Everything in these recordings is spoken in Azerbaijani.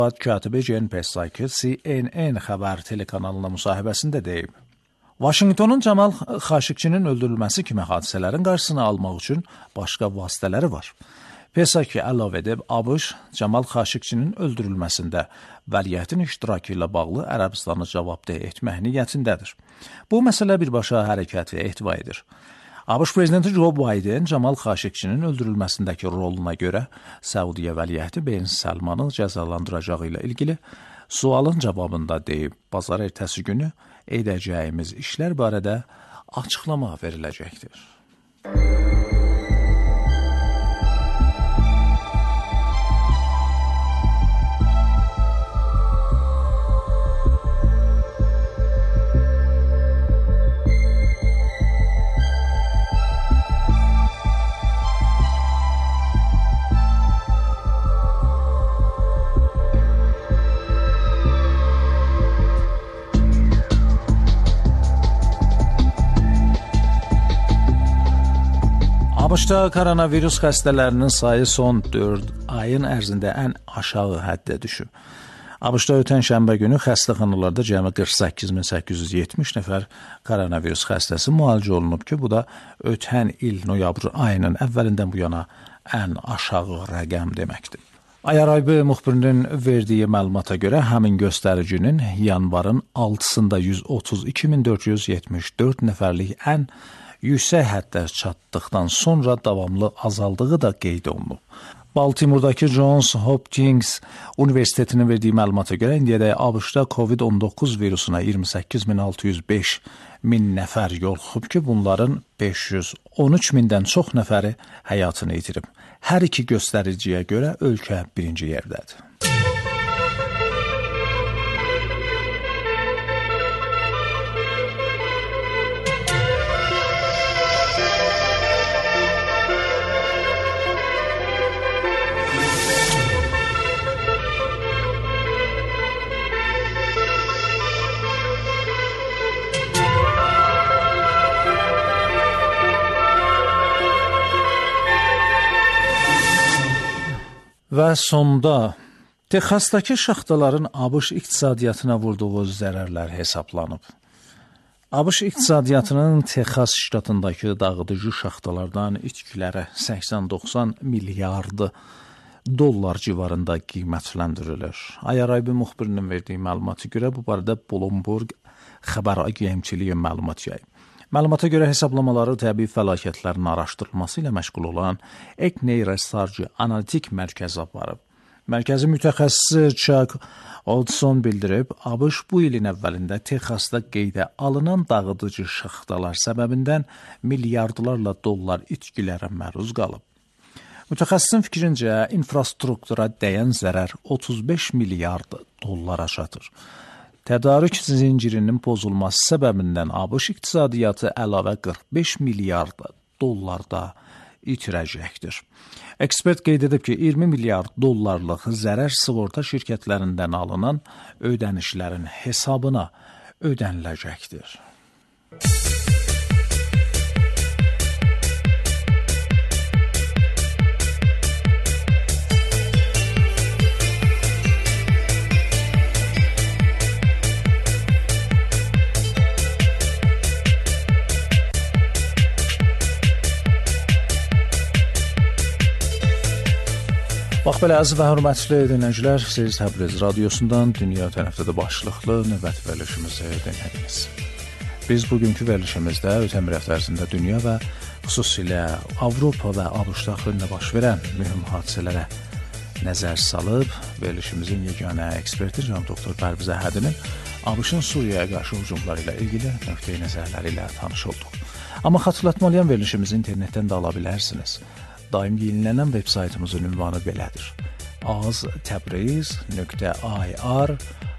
Katibi Jen Psaki CNN xəbər telekanalına müsahibəsində deyib. Vaşinqtonun Camal Xaşiqçinin öldürülməsi kimi hadisələrin qarşısını almaq üçün başqa vasitələri var. Psaki əlavə edib, ABŞ Camal Xaşiqçinin öldürülməsində vəliyyətin iştirakı ilə bağlı Ərəbistanı cavabdeh etmək niyyətindədir. Bu məsələ birbaşa hərəkəti ehtiva edir. ABŞ prezidenti Joe Biden Camal Xaşiqçinin öldürülməsindəki roluna görə Səudiyyə vəliyyəti Ben Salmanı cəzalandıracağı ilə ilgili sualın cavabında deyib, bazar ertəsi günü edəcəyimiz işlər barədə açıqlama veriləcəkdir. ABŞ-da koronavirus xəstələrinin sayı son 4 ayın ərzində ən aşağı həddə düşüb. ABŞ-da ötən şənbə günü xəstəxanalarda cəmi 48.870 nəfər koronavirus xəstəsi müalicə olunub ki, bu da ötən il noyabr ayının əvvəlindən bu yana ən aşağı rəqəm deməkdir. Ayaraybi müxbirinin verdiyi məlumata görə həmin göstəricinin yanvarın 6-sında 132.474 nəfərlik ən yüksək həddə çatdıqdan sonra davamlı azaldığı da qeyd olunub. Baltimordakı Johns Hopkins Universitetinin verdiyi məlumata görə indiyədək ABŞ-da COVID-19 virusuna 28.605 nəfər yoluxub ki, bunların 513.000-dən çox nəfəri həyatını itirib. Hər iki göstəriciyə görə ölkə birinci yerdədir. Və sonda Texasdakı şaxtaların ABŞ iqtisadiyyatına vurduğu zərərlər hesablanıb. ABŞ iqtisadiyyatının Texas ştatındakı dağıdıcı şaxtalardan itkilərə 80-90 milyard dollar civarında qiymətləndirilir. Ayaraybi müxbirinin verdiyi məlumata görə bu barədə Bloomberg xəbər agentliyi məlumat yayıb. Məlumata görə hesablamaları təbii fəlakətlərin araşdırılması ilə məşğul olan Egney Research Analitik Mərkəzi aparıb. Mərkəzin mütəxəssisi Chuck Oldson bildirib, ABŞ bu ilin əvvəlində Texasda qeydə alınan dağıdıcı şaxtalar səbəbindən milyardlarla dollar itkilərə məruz qalıb. Mütəxəssisin fikrincə, infrastruktura dəyən zərər 35 milyard dollara çatır. Tədarük zincirinin pozulması səbəbindən ABŞ iqtisadiyyatı əlavə 45 milyard dollarda itirəcəkdir. Ekspert qeyd edib ki, 20 milyard dollarlıq zərər sığorta şirkətlərindən alınan ödənişlərin hesabına ödəniləcəkdir. Bax belə, əziz və hörmətli dinləyicilər, siz Təbriz radiosundan dünya tərəfdə başlıqlı növbəti verilişimizi dinlədiniz. Biz bugünkü verilişimizdə ötən bir həftə ərzində dünya və xüsusilə Avropa və ABŞ daxilində baş verən mühüm hadisələrə nəzər salıb, verilişimizin yeganə eksperti cənab doktor Pərviz Əhədinin ABŞ-ın Suriyaya qarşı hücumları ilə ilgili nöqteyi nəzərləri ilə tanış olduq. Amma xatırlatmalıyam, verilişimizi internetdən də ala bilərsiniz. Daim yenilənən veb saytımızın ünvanı belədir: aztabriz.ir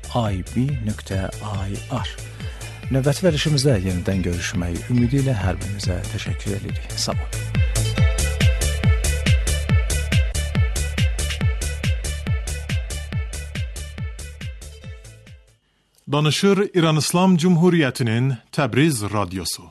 ib.ir. Növbəti verilişimizdə yenidən görüşmək ümidi ilə hər birinizə təşəkkür edirik. Sağ olun. Danışır İran İslam Cumhuriyeti'nin Təbriz Radyosu.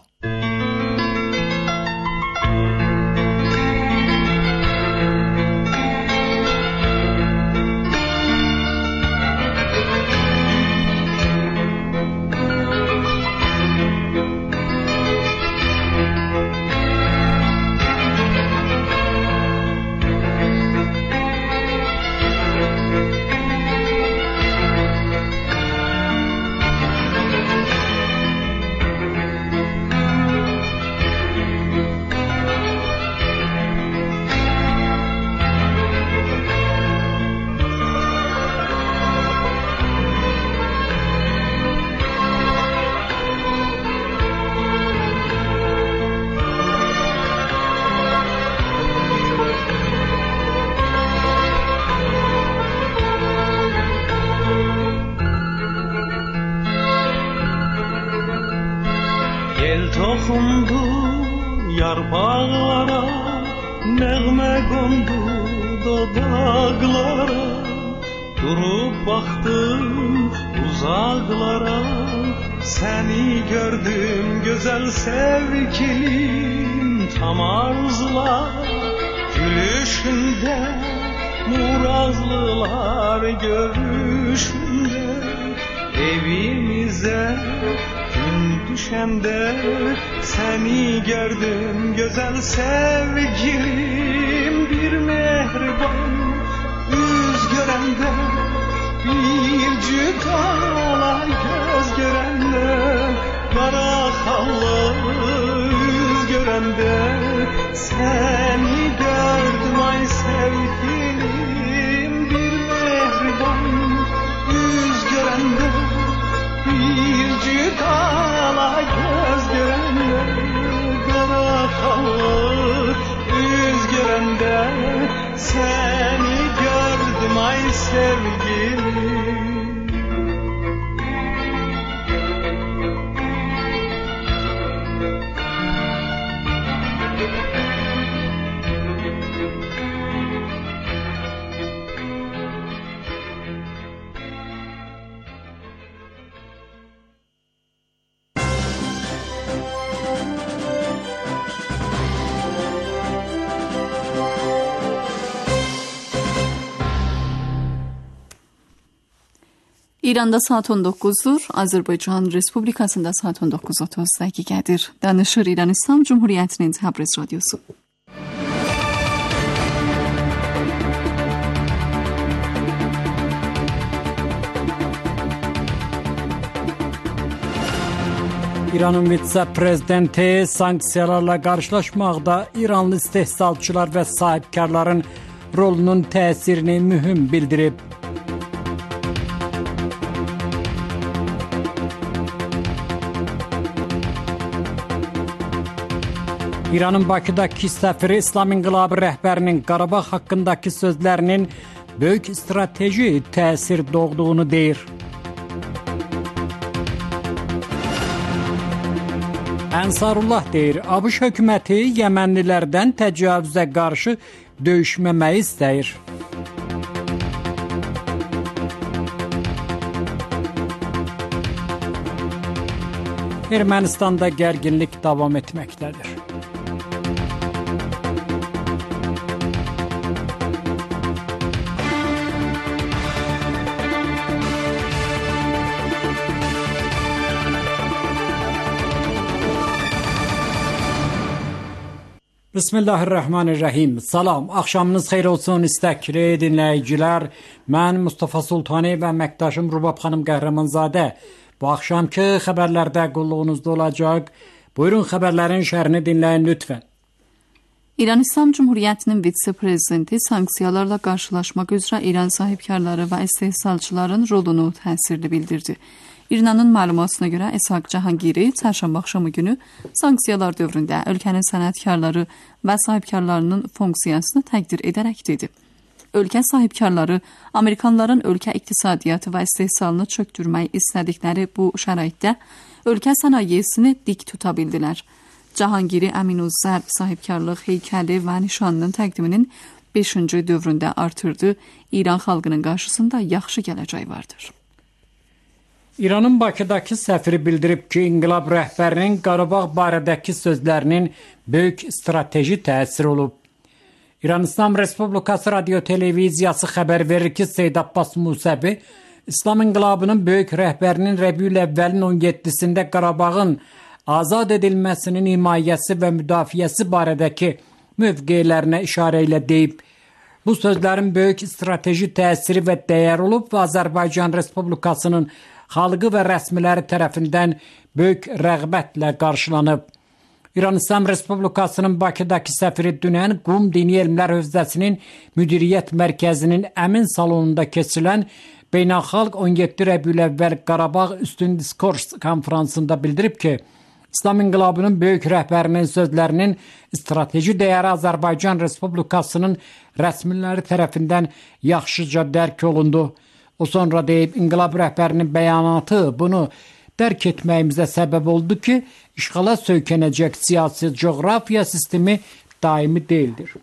dokundu yarpaqlara, nəğmə qondu dodaqlara, durub baxdım uzaqlara, səni gördüm gözəl sevgilim, tam arzular gülüşündə, murazlılar görüşündə, evimizə gün düşəndə səni gördüm gözəl sevgilim, bir mehriban üz görəndə, bir cütala göz görəndə, qara xallı üz görəndə səni gördüm ay sevgilim, bir mehriban üz görəndə, bir cütala göz görəndə, qara xallı üz görəndə səni gördüm ay sevgilim. İranda saat 19'dur. Azərbaycan Respublikasında saat 19:30 dəqiqədir. Danışır İran İslam Cumhuriyyətinin Təbriz Radyosu. İranın vitse-prezidenti sanksiyalarla qarşılaşmaqda İranlı istehsalçılar və sahibkarların rolunun təsirini mühüm bildirib. İranın Bakıdakı səfiri İslam İnqilabı rəhbərinin Qarabağ haqqındakı sözlərinin böyük strateji təsir doğduğunu deyir. Ənsarullah deyir, ABŞ hökuməti Yəmənlilərdən təcavüzə qarşı döyüşməməyi istəyir. Ermənistanda gərginlik davam etməkdədir. Bismillahirrahmanirrahim. Salam, axşamınız xeyir olsun istəkli dinləyicilər. Mən Mustafa Sultani və əməkdaşım Rubab xanım Qəhrəmanzadə. Bu axşamki xəbərlərdə qulluğunuzda olacaq. Buyurun xəbərlərin şərhini dinləyin lütfən. İran İslam Cumhuriyyətinin vitse-prezidenti sanksiyalarla qarşılaşmaq üzrə İran sahibkarları və istehsalçıların rolunu təsirli bildirdi. İranın məlumatına görə Əshaq Cahangiri çərşənbə axşamı günü sanksiyalar dövründə ölkənin sənətkarları və sahibkarlarının funksiyasını təqdir edərək dedi. Ölkə sahibkarları Amerikanların ölkə iqtisadiyyatı və istehsalını çökdürmək istədikləri bu şəraitdə ölkə sənayesini dik tuta bildilər. Cahangiri Əminüzzərb sahibkarlıq heykəli və nişanının təqdiminin 5-ci dövründə artırdı. İran xalqının qarşısında yaxşı gələcək vardır. İranın Bakıdakı səfiri bildirib ki, İnqilab rəhbərinin Qarabağ barədəki sözlərinin böyük strateji təsir olub. İran İslam Respublikası radio-televiziyası xəbər verir ki, Seyyid Abbas Musəvi, İslam İnqilabının böyük rəhbərinin Rəbiül Əvvəlin 17-sində Qarabağın azad edilməsinin himayəsi və müdafiəsi barədəki mövqeylərinə işarə ilə deyib. Bu sözlərin böyük strateji təsiri və dəyər olub və Azərbaycan Respublikasının xalqı və rəsmiləri tərəfindən böyük rəğbətlə qarşılanıb. İran İslam Respublikasının Bakıdakı səfiri dünən Qum Dini Elmlər Hövzəsinin Müdiriyyət Mərkəzinin əmin salonunda keçirilən Beynəlxalq 17 Rəbiül Əvvəl Qarabağ Üstün Diskurs konferansında bildirib ki, İslam İnqilabının böyük rəhbərinin sözlərinin strateji dəyəri Azərbaycan Respublikasının rəsmiləri tərəfindən yaxşıca dərk olundu. O sonra deyib, İnqilab rəhbərinin bəyanatı bunu dərk etməyimizə səbəb oldu ki, işğala söykənəcək siyasi coğrafiya sistemi daimi deyildir.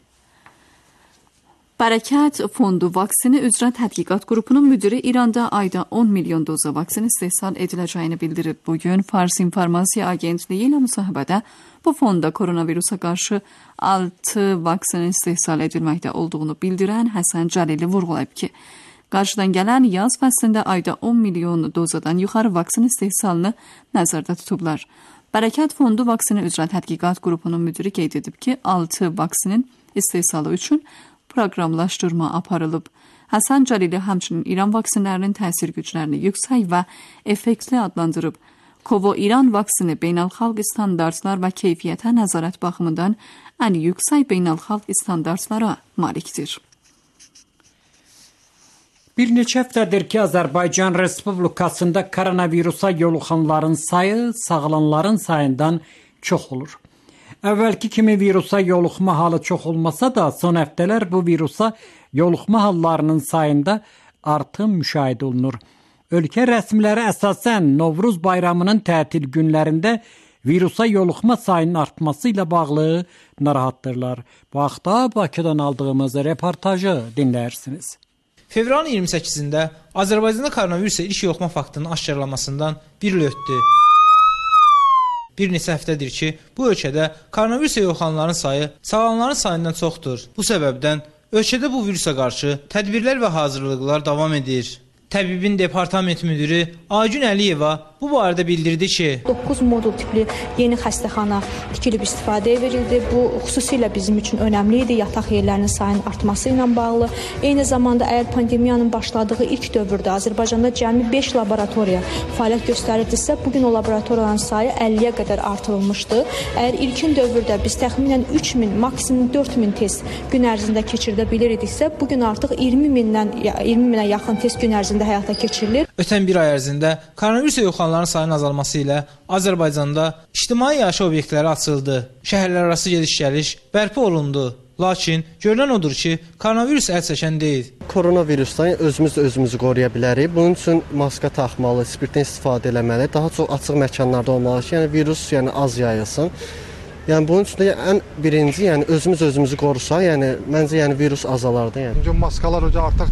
Bərəkət Fondu vaksini üzrə tədqiqat qrupunun müdiri İranda ayda 10 milyon doza vaksin istehsal ediləcəyini bildirib. Bugün Fars İnformasiya Agentliyi ilə müsahibədə bu fonda koronavirusa qarşı 6 vaksin istehsal edilməkdə olduğunu bildirən Həsən Cəlili vurğulayıb ki, qarşıdan gələn yaz fəslində ayda 10 milyon dozadan yuxarı vaksin istehsalını nəzərdə tutublar. Bərəkət Fondu vaksini üzrə tədqiqat qrupunun müdiri qeyd edib ki, 6 vaksinin istehsalı üçün proqramlaşdırma aparılıb. Həsən Cəlili həmçinin İran vaksinlərinin təsir güclərini yüksək və effektli adlandırıb. Kovo İran vaksini beynəlxalq standartlar və keyfiyyətə nəzarət baxımından ən yüksək beynəlxalq standartlara malikdir. Bir neçə həftədir ki, Azərbaycan Respublikasında koronavirusa yoluxanların sayı sağalanların sayından çox olur. Əvvəlki kimi virusa yoluxma halı çox olmasa da, son həftələr bu virusa yoluxma hallarının sayında artım müşahidə olunur. Ölkə rəsmiləri əsasən Novruz bayramının tətil günlərində virusa yoluxma sayının artması ilə bağlı narahatdırlar. Bu haqda Bakıdan aldığımız reportajı dinləyirsiniz. Fevralın 28-də Azərbaycanda koronavirusa ilk yoluxma faktının aşkarlanmasından bir il ötdü. Bir neçə həftədir ki, bu ölkədə koronavirusa yoluxanların sayı sağalanların sayından çoxdur. Bu səbəbdən ölkədə bu virusa qarşı tədbirlər və hazırlıqlar davam edir. Təbibin departament müdiri Aygün Əliyeva bu barədə bildirdi ki, 9 modul tipli yeni xəstəxana tikilib istifadəyə verildi. Bu xüsusilə bizim üçün önəmli idi, yataq yerlərinin sayının artması ilə bağlı. Eyni zamanda əgər pandemiyanın başladığı ilk dövrdə Azərbaycanda cəmi 5 laboratoriya fəaliyyət göstərirdisə, bugün o laboratoriyaların sayı 50-yə qədər artırılmışdı. Əgər ilkin dövrdə biz təxminən 3000, maksimum 4000 test gün ərzində keçirdə bilirdiksə, bugün artıq 20 minə yaxın test gün ərzində həyata keçirilir. Ötən bir ay ərzində koronavirusa yoluxanların sayının azalması ilə Azərbaycanda ictimai yaşayış obyektləri açıldı. Şəhərlərarası gediş-gəliş bərpa olundu. Lakin görünən odur ki, koronavirus əl çəkən deyil. Koronavirusdan özümüzü qoruya bilərik. Bunun üçün maska taxmalı, spirtdən istifadə etməli, daha çox açıq məkanlarda olmalı ki, yəni virus az yayılsın. Yəni bunun üçün də ən birinci, özümüzü qorusaq, məncə virus azalardı. Çünki maskalar artıq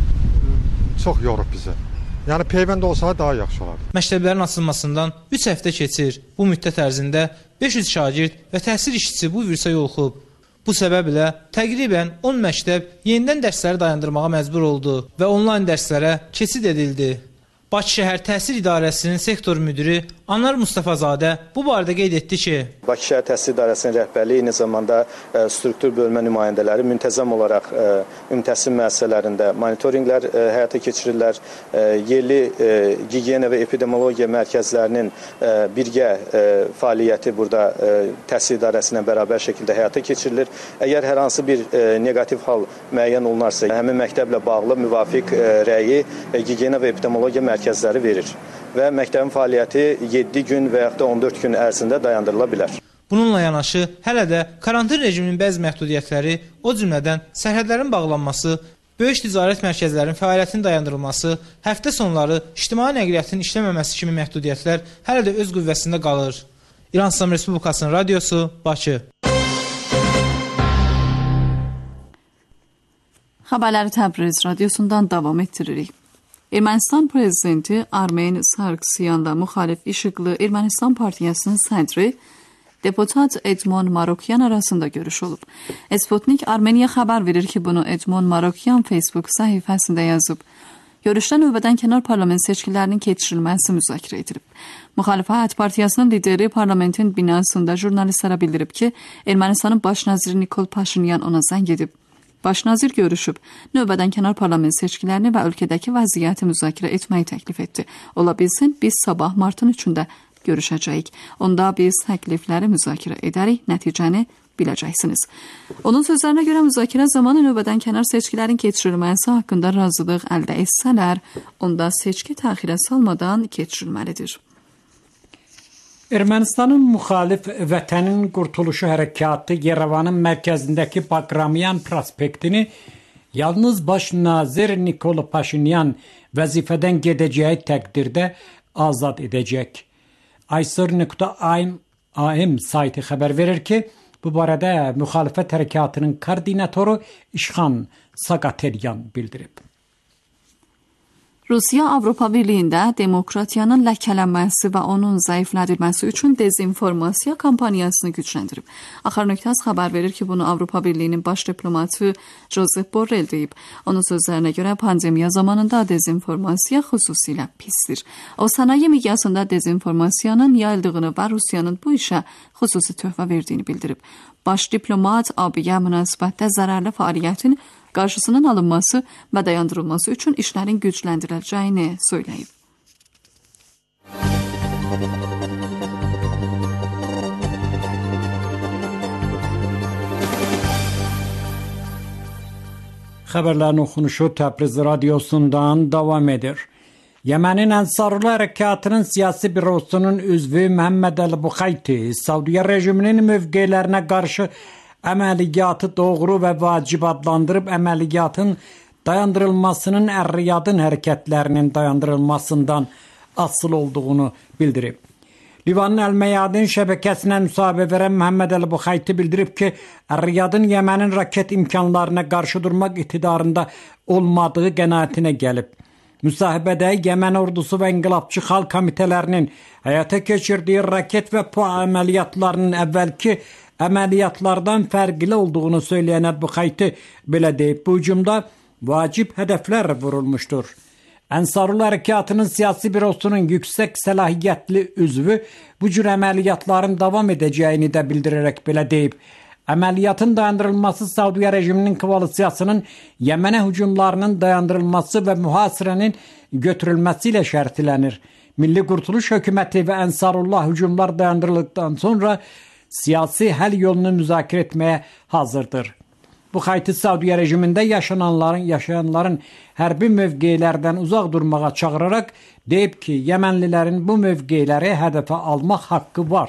çox yorub bizə. Yəni peyvənd olsa daha yaxşı olardı. Məktəblərin açılmasından 3 həftə keçir. Bu müddət ərzində 500 şagird və təhsil işçisi bu virusa yoluxub. Bu səbəblə təqribən 10 məktəb yenidən dərsləri dayandırmağa məcbur oldu və onlayn dərslərə keçid edildi. Bakı şəhər təhsil idarəsinin sektor müdiri Anar Mustafazadə bu barədə qeyd etdi ki, Bakı şəhər təhsil idarəsinin rəhbərliyi eyni zamanda struktur bölmə nümayəndələri müntəzəm olaraq ümumi təhsil müəssisələrində monitorinqlər həyata keçirirlər. Yerli gigiyena və epidemiologiya mərkəzlərinin birgə fəaliyyəti burada təhsil idarəsi ilə bərabər şəkildə həyata keçirilir. Əgər hər hansı bir neqativ hal müəyyən olunarsa, həmin məktəblə bağlı müvafiq rəyi gigiyena və epidemiologiya mərkəzləri verir və məktəbin fəaliyyəti 7 gün və yaxud da 14 gün ərzində dayandırıla bilər. Bununla yanaşı, hələ də karantin rejiminin bəzi məhdudiyyətləri, o cümlədən sərhədlərin bağlanması, böyük ticarət mərkəzlərinin fəaliyyətinin dayandırılması, həftə sonları ictimai nəqliyyatın işləməməsi kimi məhdudiyyətlər hələ də öz qüvvəsində qalır. İran İslam Respublikasının radiosu, Bakı. Xəbərləri Təbriz radiosundan davam etdiririk. Ermənistan prezidenti Armen Sargsyanla müxalif İşıqlı Ermənistan Partiyasının sədri deputat Edmond Marokyan arasında görüş olub. Sputnik Armeniya xəbər verir ki, bunu Edmond Marokyan Facebook səhifəsində yazıb. Görüşdə növbədən kənar parlament seçkilərinin keçirilməsi müzakirə edilib. Müxalifət partiyasının lideri parlamentin binasında jurnalistlərə bildirib ki, Ermənistanın baş naziri Nikol Paşinyan ona zəng edib. Baş nazir görüşüb, növbədən kənar parlament seçkilərini və ölkədəki vəziyyəti müzakirə etməyi təklif etdi. Ola bilsin, biz sabah martın 3-də görüşəcəyik. Onda biz təklifləri müzakirə edərik, nəticəni biləcəksiniz. Onun sözlərinə görə müzakirə zamanı növbədən kənar seçkilərin keçirilməsi haqqında razılıq əldə etsələr, onda seçki təxirə salmadan keçirilməlidir. Ermənistanın müxalif Vətənin Qurtuluşu Hərəkatı Yerevanın mərkəzindəki Bakramyan prospektini yalnız baş nazir Nikol Paşinyan vəzifədən gedəcəyi təqdirdə azad edəcək. Aysır.am saytı xəbər verir ki, bu barədə müxalifət hərəkatının koordinatoru İşxan Saqateryan bildirib. Rusiya Avropa Birliyində demokratiyanın ləkələnməsi və onun zəiflədilməsi üçün dezinformasiya kampaniyasını gücləndirib. Axar.az xəbər verir ki, bunu Avropa Birliyinin baş diplomatı Josep Borrell deyib. Onun sözlərinə görə pandemiya zamanında dezinformasiya xüsusilə pisdir. O, sənaye miqyasında dezinformasiyanın yayıldığını və Rusiyanın bu işə xüsusi töhfə verdiyini bildirib. Baş diplomat AB-yə münasibətdə zərərli fəaliyyətin qarşısının alınması və dayandırılması üçün işlərin gücləndiriləcəyini söyləyib. Xəbərlərin oxunuşu Təbriz radiosundan davam edir. Yemenin Ensarullah Harekatının siyasi bürosunun üzvü Mehmet El Bukhayti, Saudiya rejiminin mövqelerine karşı əməliyyatı doğru və vacib adlandırıb əməliyyatın dayandırılmasının Ər-Riyadın hərəkətlərinin dayandırılmasından asıl olduğunu bildirib. Livanın Əl-Məyadin şəbəkəsinə müsahibə verən Məhəmməd Əl-Bukhayti bildirib ki, Ər-Riyadın Yemənin raket imkanlarına qarşı durmaq iqtidarında olmadığı qənaətinə gəlib. Müsahibədə Yemen ordusu və İnqilabçı Xalq komitələrinin həyata keçirdiyi raket və PUA əməliyyatlarının əvvəlki əməliyyatlardan fərqli olduğunu söyləyən Əl-Bukhayti belə deyib, bu hücumda vacib hədəflər vurulmuşdur. Ensarullah Harekatının siyasi bürosunun yüksək səlahiyyətli üzvü bu cür əməliyyatların davam edəcəyini də bildirərək belə deyib. Əməliyyatın dayandırılması Saudiya rejiminin koalisiyasının Yemenə hücumlarının dayandırılması və mühasirənin götürülməsi ilə şərtlənir. Milli Qurtuluş Hökuməti və Ensarullah hücumlar dayandırıldıqdan sonra siyasi həll yolunu müzakirə etməyə hazırdır. Bukhayti Saudiya rejimində yaşayanların hərbi mövqelərdən uzaq durmağa çağıraraq deyib ki, Yemenlilərin bu mövqeləri hədəfə almaq haqqı var.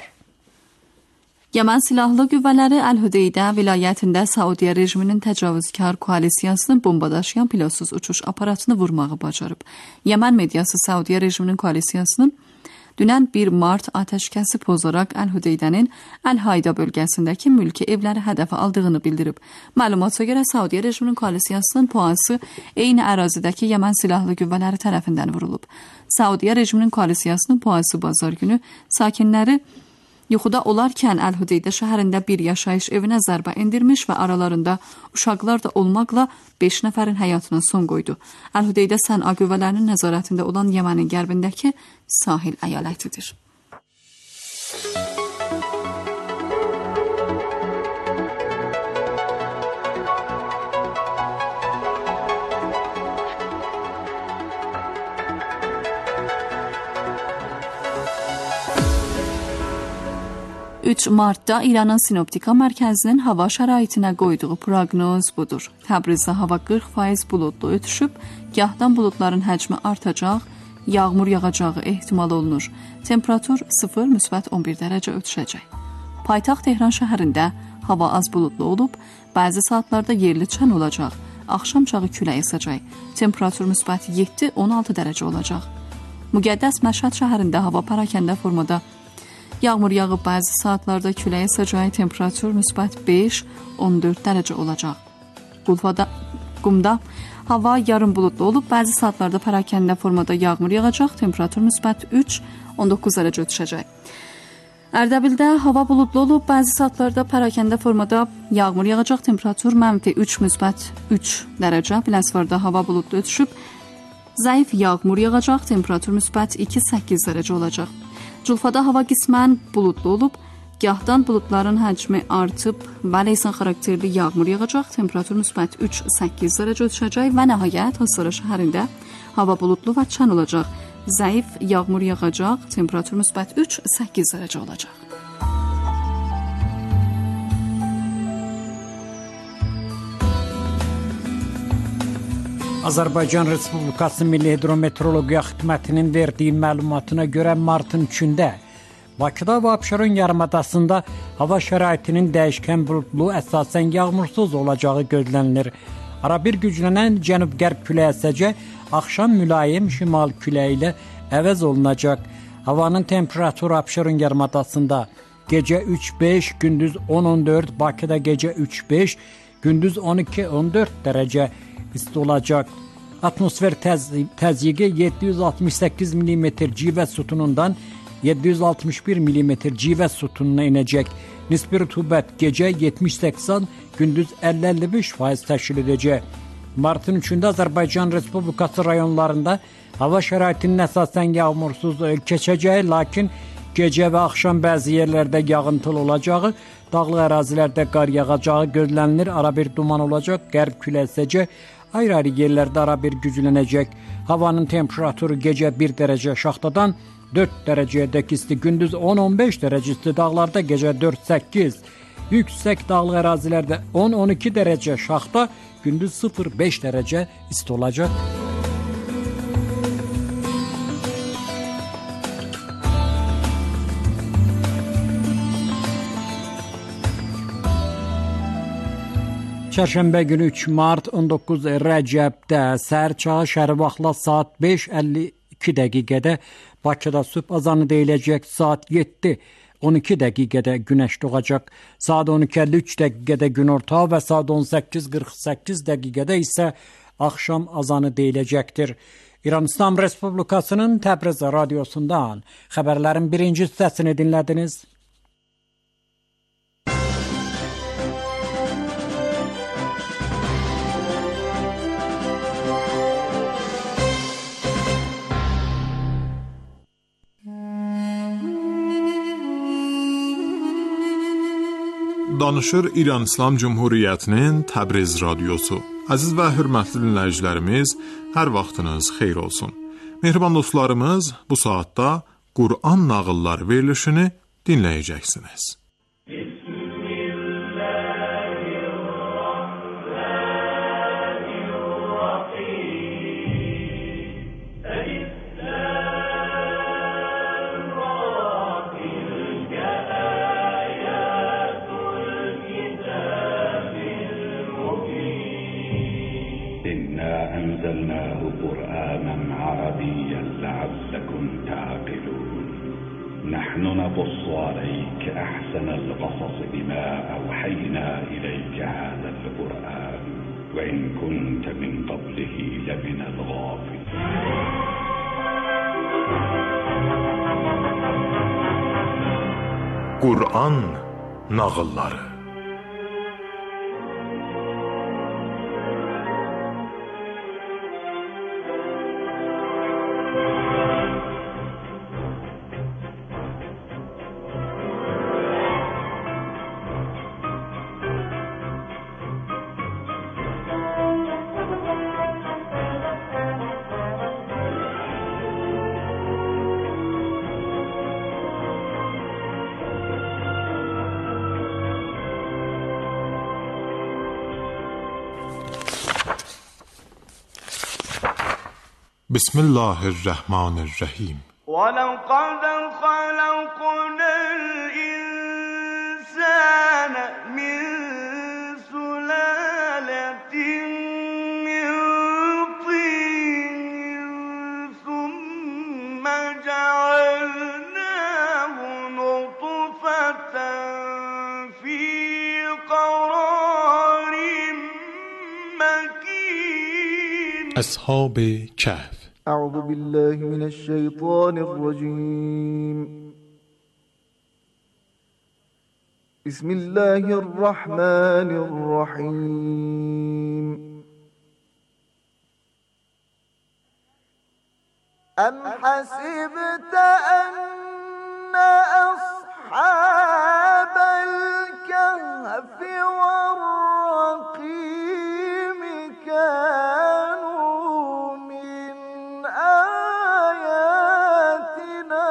Yemen Silahlı Qüvvələri Əl-Hüdeydə vilayətində Saudiya rejiminin təcavüzkar koalisiyasının bomba daşıyan pilotsuz uçuş aparatını vurmağı bacarıb. Yemen mediası Saudiya rejiminin koalisiyasının dünən 1 mart atəşkəsi pozaraq Əl-Hüdeydənin Əl-Hayda bölgəsindəki mülki evləri hədəfə aldığını bildirib. Məlumata görə Saudiya rejiminin koalisiyasının puansı eyni ərazidəki Yemen Silahlı Qüvvələri tərəfindən vurulub. Saudiya rejiminin koalisiyasının puansı bazar günü sakinləri yuxuda olarkən Əl-Hüdeydə şəhərində bir yaşayış evinə zərbə endirmiş və aralarında uşaqlar da olmaqla 5 nəfərin həyatına son qoydu. Əl-Hüdeydə Sən'a qüvvələrinin nəzarətində olan Yemenin qərbindəki sahil əyalətidir. Üç Martda İranın Sinoptika Mərkəzinin hava şəraitinə qoyduğu proqnoz budur. Təbrizdə hava 40% buludlu ötüşüb, gahdan buludların həcmi artacaq, yağmur yağacağı ehtimal olunur. Temperatur 0-11 dərəcə ötüşəcək. Paytaxt Tehran şəhərində hava az buludlu olub, bəzi saatlarda yerli çən olacaq, axşamçağı külək əsəcək. Temperatur -7-16 dərəcə olacaq. Müqəddəs Məşhəd şəhərində hava pərakəndə formada yağmur yağıb, bəzi saatlarda külək əsəcək, temperatur -5-14 dərəcə olacaq. Qumda hava yarım buludlu olub, bəzi saatlarda pərakəndə formada yağmur yağacaq, temperatur -3-19 dərəcə düşəcək. Ərdəbildə hava buludlu olub, bəzi saatlarda pərakəndə formada yağmur yağacaq, temperatur -3 dərəcə. Biləsuvarda hava buludlu ötüşüb, zəif yağmur yağacaq, temperatur -2-8 dərəcə olacaq. Culfada hava qismən buludlu olub, gahdan buludların həcmi artıb və leysan xarakterli yağmur yağacaq, temperatur -3-8 dərəcə düşəcək və nəhayət Astara şəhərində hava buludlu və çən olacaq, zəif yağmur yağacaq, temperatur -3-8 dərəcə olacaq. Azərbaycan Respublikası Milli Hidrometeorologiya Xidmətinin verdiyi məlumatına görə martın 3-də Bakıda və Abşeron yarımadasında hava şəraitinin dəyişkən buludlu, əsasən yağmursuz olacağı gözlənilir. Arabir güclənən cənub-qərb küləyi əsəcək, axşam mülayim şimal küləyi ilə əvəz olunacaq. Havanın temperaturu Abşeron yarımadasında gece 3-5, gündüz 10-14, Bakıda gece 3-5, gündüz 12-14 derece isti olacak. Atmosfer təzyiqi 768 mm civə sütunundan 761 mm civə sütununa inəcək. Nisbi rütubət gecə 70-80, gündüz 50-55% təşkil edəcək. Martın 3-də Azərbaycan Respublikası rayonlarında hava şəraitinin əsasən yağmursuz keçəcəyi, lakin gecə və axşam bəzi yerlərdə yağıntılı olacağı, dağlıq ərazilərdə qar yağacağı gözlənilir. Ara bir duman olacaq, qərb küləyi əsəcək, ayrı-ayrı yerlərdə ara bir güclənəcək. Havanın temperaturu gecə 1 dərəcə şaxtadan 4 dərəcəyədək isti, gündüz 10-15 dərəcə isti, dağlarda gecə 4-8, yüksək dağlıq ərazilərdə 10-12 dərəcə şaxta, gündüz 0-5 dərəcə isti olacaq. Çərşənbə günü 3 mart 19 Rəcəbdə səhər çağı şəhəri vaxtla saat 5:52 dəqiqədə Bakıda sübh azanı deyiləcək, saat 7:12 dəqiqədə günəş doğacaq, saat 12:53 dəqiqədə günorta və saat 18:48 dəqiqədə isə axşam azanı deyiləcəkdir. İran İslam Respublikasının Təbriz radiosundan xəbərlərin birinci hissəsini dinlədiniz. Danışır İran İslam Cumhuriyyətinin Təbriz radiosu. Əziz və hörmətli dinləyicilərimiz, hər vaxtınız xeyir olsun. Mehriban dostlarımız, bu saatda Qur'an nağılları verilişini dinləyəcəksiniz. أنزلناه قرآنا عربيا لعلكم تعقلون نحن نقص عليك أحسن القصص بما أوحينا إليك هذا القرآن وإن كنت من قبله لمن الغافلين Qur'an nağılları. Bismillahirrahmanirrahim. وَلَقَدْ خَلَقْنَا الْإِنسَانَ مِنْ سُلَالَةٍ مِنْ طِينٍ ثُمَّ جَعَلْنَاهُ نُطْفَةً فِي قَرَارٍ مَكِينٍ. أصحاب كهف. أعوذ بالله من الشيطان الرجيم. بسم الله الرحمن الرحيم. أم حسبت أن أصحاب الكهف والرقيم كانوا من آياتنا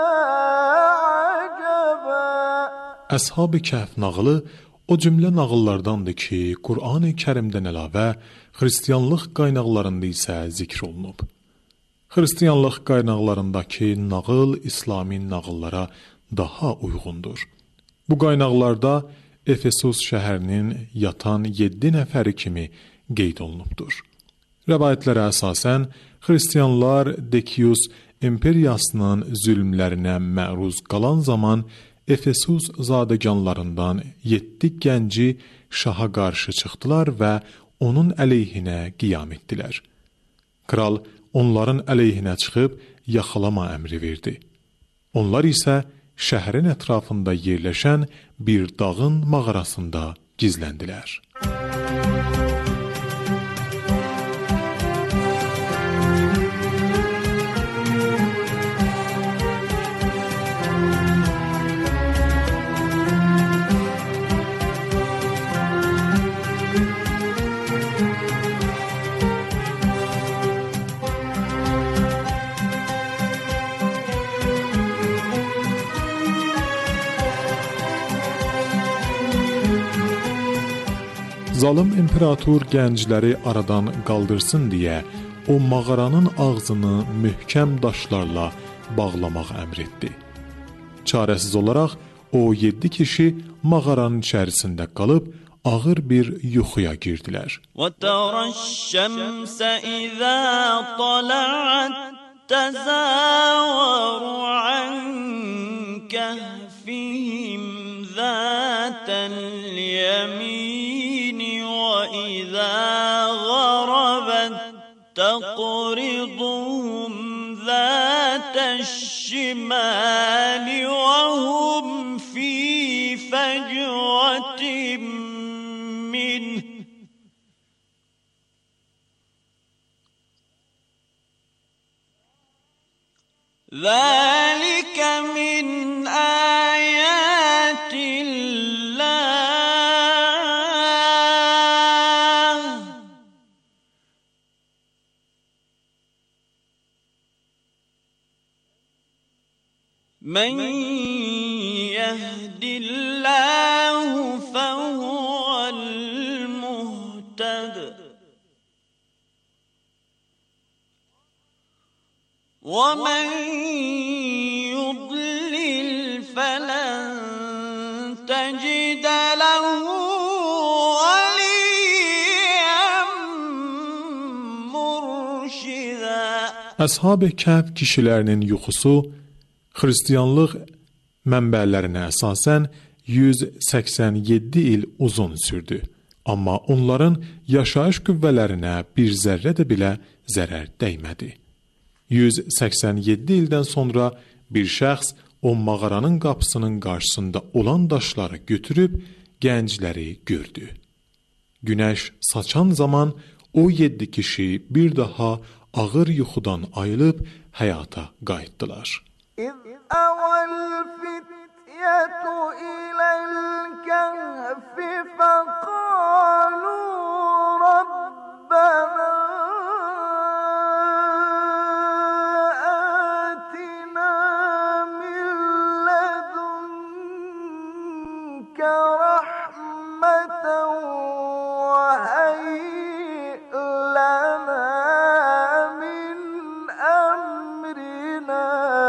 عجبا. Əshab-ı Kəhf nağılı o cümlə nağıllardandır ki, Qur'an-ı Kərimdən əlavə xristianlıq qaynaqlarında isə zikr olunub. Xristianlıq qaynaqlarındakı nağıl İslami nağıllara daha uyğundur. Bu qaynaqlarda Efesos şəhərinin yatan 7 nəfəri kimi qeyd olunubdur. Rəvayətlərə əsasən xristianlar Dekius imperiyasının zülmlərinə məruz qalan zaman Efesus zadəganlarından 7 gənci şaha qarşı çıxdılar və onun əleyhinə qiyam etdilər. Kral onların əleyhinə çıxıb yaxalama əmri verdi. Onlar isə şəhərin ətrafında yerləşən bir dağın mağarasında gizləndilər. Zalım imperator gəncləri aradan qaldırsın deyə o mağaranın ağzını möhkəm daşlarla bağlamaq əmr etdi. Çarəsiz olaraq o 7 kişi mağaranın içərisində qalıb ağır bir yuxuya girdilər. وَتَرَى الشَّمْسَ إِذَا طَلَعَتْ تَزَاوَرُ عَنْ كَهْفِهِمْ ذَاتَ الْيَمِينِ وَإِذَا غَرَبَتْ تَقْرِضُهُمْ ذَاتَ الشِّمَالِ وَهُمْ فِي فَجْوَةٍ مِّنْهُ ذَلِكَ مِنْ آيَاتِ اللَّهِ مَنْ يَهْدِ اللَّهُ فَهُوَ الْمُهْتَدِ وَمَنْ يُضْلِلْ فَلَنْ تَجِدَ لَهُ وَلِيًّا مُرْشِدًا. Əshab-ı Kəhf kişilərinin yuxusu Xristianlıq mənbələrinə əsasən 187 il uzun sürdü. Amma onların yaşayış qüvvələrinə bir zərrə də belə zərər dəymədi. 187 ildən sonra bir şəxs o mağaranın qapısının qarşısında olan daşları götürüb gəncləri gördü. Günəş saçan zaman o 7 kişi bir daha ağır yuxudan ayılıb həyata qayıtdılar. إذ أوى الفتية إلى الكهف فقالوا ربنا آتنا من لدنك رحمة وهيئ لنا من أمرنا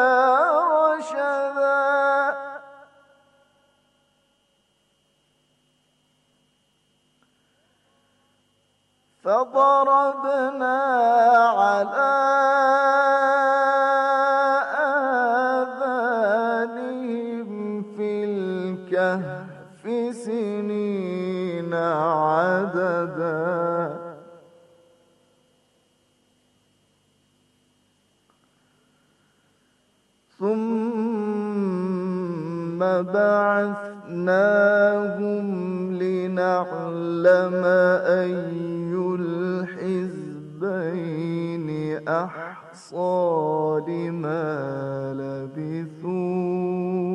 فضربنا على آذانهم في الكهف سنين عددا ثم بعثناهم لنعلم أي الحزبين أحصى لما لبثوا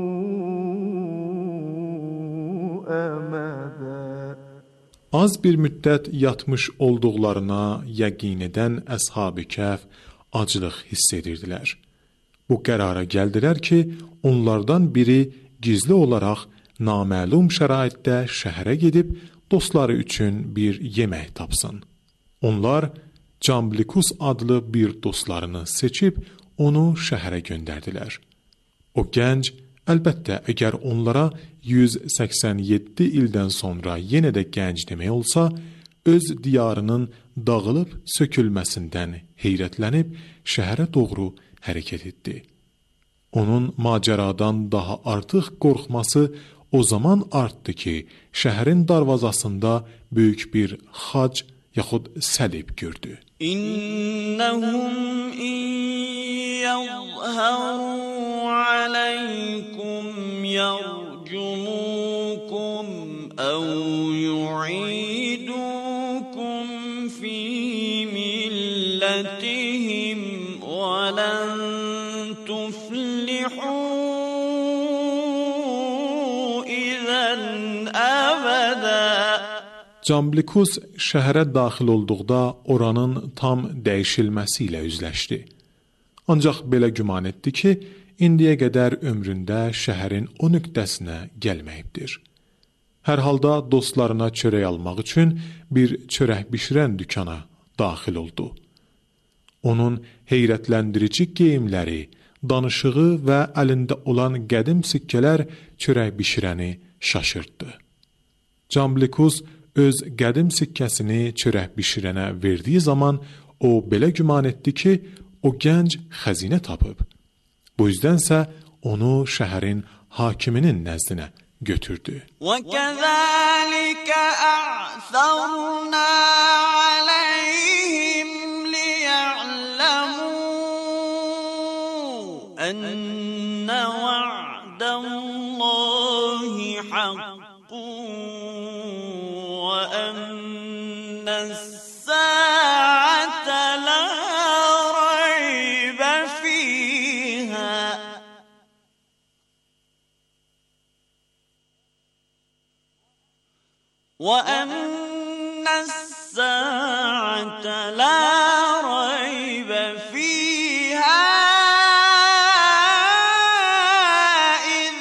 أمدا. Az bir müddət yatmış olduqlarına yəqin edən Əshab-ı Kəhf aclıq hiss edirdilər. Bu qərara gəldilər ki, onlardan biri gizli olaraq naməlum şəraitdə şəhərə gedib dostları üçün bir yemək tapsın. Onlar Camblikus adlı bir dostlarını seçib onu şəhərə göndərdilər. O gənc, əlbəttə, əgər onlara 187 ildən sonra yenə də gənc demək olsa, öz diyarının dağılıb sökülməsindən heyrətlənib şəhərə doğru hərəkət etdi. Onun macəradan daha artıq qorxması o zaman artdı ki, şəhərin darvazasında böyük bir xac yaxud səlib gördü. İnnəhum yəzhəru aləykum yərcumukum əv yu'idukum fi millətihim və lən tuflihu izən əbədə. Camblikus şəhərə daxil olduqda oranın tam dəyişilməsi ilə üzləşdi. Ancaq belə güman etdi ki, indiyə qədər ömründə şəhərin o nöqtəsinə gəlməyibdir. Hər halda dostlarına çörək almaq üçün bir çörək bişirən dükana daxil oldu. Onun heyrətləndirici geyimləri, danışığı və əlində olan qədim sikkələr çörək bişirəni şaşırtdı. Camblikus öz qədim sikkəsini çörək bişirənə verdiyi zaman o belə güman etdi ki, o gənc xəzinə tapıb. Bu yüzdənsə onu şəhərin hakiminin nəzdinə götürdü. وَكَذَلِكَ أَعْثَرْنَا عَلَيْهِمْ لِيَعْلَمُوا أَنَّ وَعْدَ اللَّهِ حَقٌّ وَأَنَّ السَّاعَةَ لَا رَيْبَ فِيهَا وَأَنَّ السَّاعَةَ لَا رَيْبَ فِيهَا إِذْ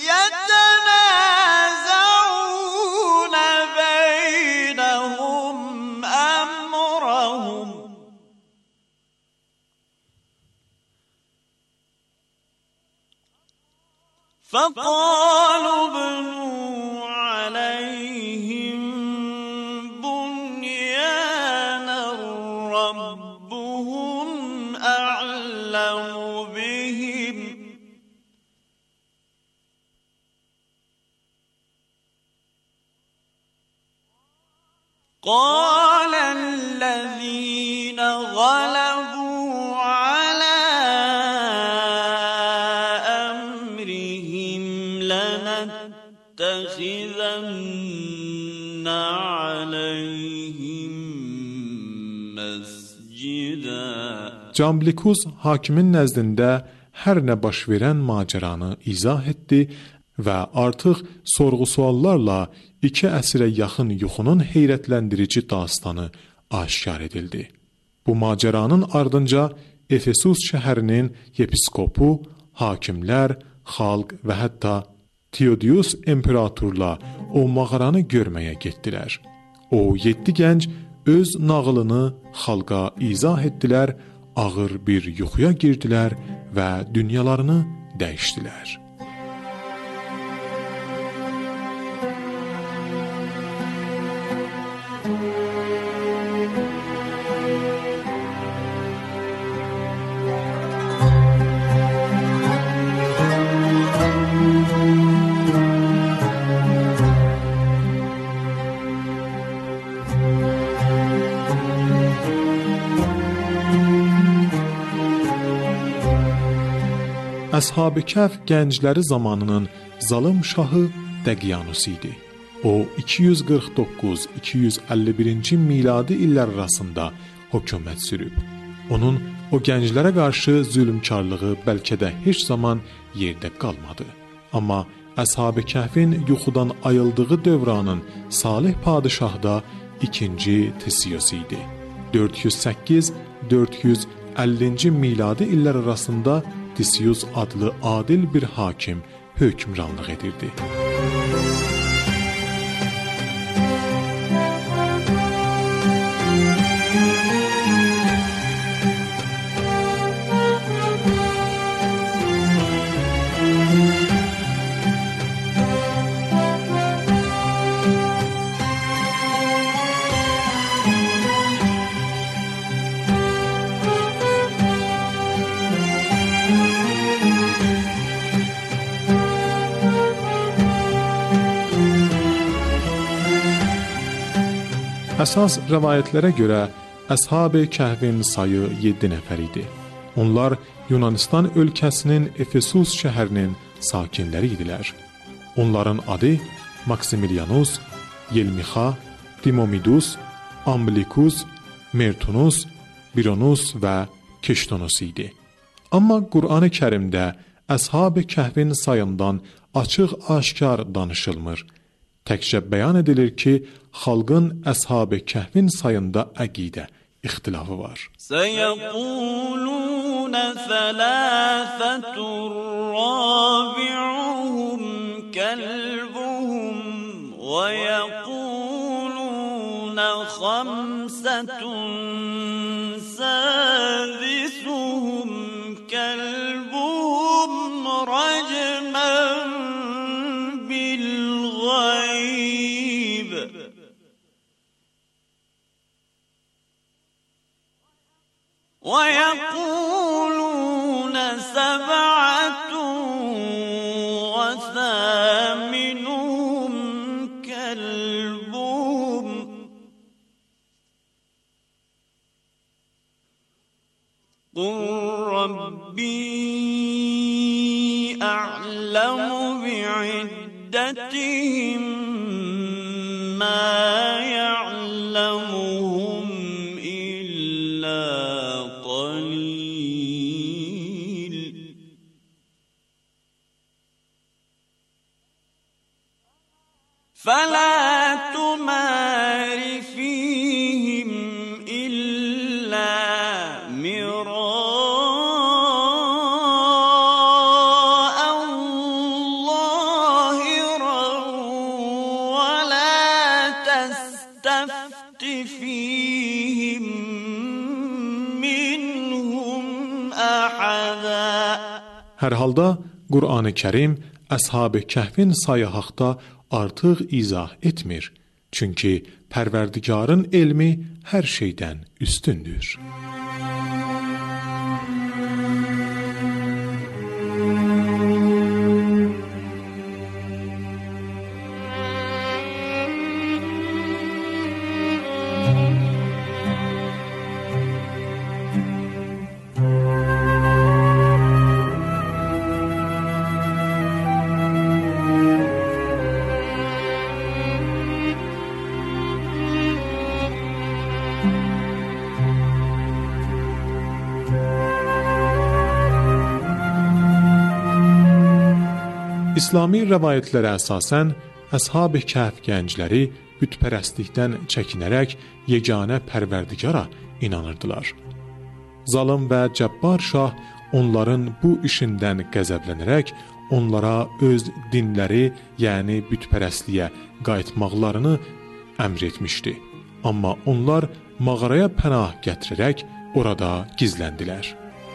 يَتَنَازَعُونَ بَيْنَهُمْ أَمْرَهُمْ فَقَالُوا ابْنُوا عَلَيْهِمْ بُنْيَانًا رَبُّهُمْ أَعْلَمُ بِهِمْ قَالَ الَّذِينَ غَلَبُوا عَلَى أَمْرِهِمْ لَنَتَّخِذَنَّ عَلَيْهِمْ مَسْجِدًا. Camblikus hakimin nəzdində hər nə baş verən macəranı izah etdi və artıq sorğu-suallarla 2 əsrə yaxın yuxunun heyrətləndirici dastanı aşkar edildi. Bu macəranın ardınca Efesus şəhərinin yepiskopu, hakimlər, xalq və hətta Teodius imperatorla o mağaranı görməyə getdilər. O 7 gənc öz nağılını xalqa izah etdilər, ağır bir yuxuya girdilər və dünyalarını dəyişdilər. Əshab-ı Kəhf gəncləri zamanının zalım şahı Dəqiyanus idi. O 249-251-ci miladi illər arasında hökumət sürüb. Onun o gənclərə qarşı zülmkarlığı bəlkə də heç zaman yerdə qalmadı. Amma Əshab-ı Kəhfin yuxudan ayıldığı dövranın salih padişahı da 2-ci Tisios idi. 408-450-ci miladi illər arasında Tisius adlı adil bir hakim hökmranlıq edirdi. Əsas rəvayətlərə görə Əshab-ı Kəhfin sayı 7 nəfər idi. Onlar Yunanistan ölkəsinin Efesus şəhərinin sakinləri idilər. Onların adı Maksimilianus, Yelmixa, Timomidus, Amblikus, Mertunus, Bironus və Keştonus idi. Amma Qur'an-ı Kərimdə Əshab-ı Kəhfin sayından açıq-aşkar danışılmır. Təkcə bəyan edilir ki, xalqın Əshab-ı Kəhfin sayında əqidə ixtilafı var. سَيَقُولُونَ ثَلَاثَةٌ رَابِعُهُمْ كَلْبُهُمْ وَيَقُولُونَ خَمْسَةٌ سَادِسُهُمْ كَلْبُهُمْ رَجْمًا بِالْغَيْبِ وَيَقُولُونَ سَبْعَةٌ وَثَامِنُهُمْ كَلْبُهُمْ قُلْ رَبِّي أَعْلَمُ بِعِدَّتِهِمْ مَا يَعْلَمُهُمْ إِلَّا قَلِيلٌ فَلَا تُمَارِ فِيهِمْ إِلَّا مِرَاءً ظَاهِرًا وَلَا تَسْتَفْتِ فِيهِمْ مِنْهُمْ أَحَدًا. Hər halda Qur'an-ı Kərim Əshab-ı Kəhfin sayı haqda artıq izah etmir. Çünki Pərverdigarın elmi hər şeydən üstündür. İslami rəvayətlərə əsasən Əshab-ı Kəhf gəncləri bütpərəstlikdən çəkinərək yeganə Pərverdigara inanırdılar. Zalım və Cəbbar şah onların bu işindən qəzəblənərək onlara öz dinləri, yəni bütpərəstliyə qayıtmaqlarını əmr etmişdi. Amma onlar mağaraya pənah gətirərək orada gizləndilər.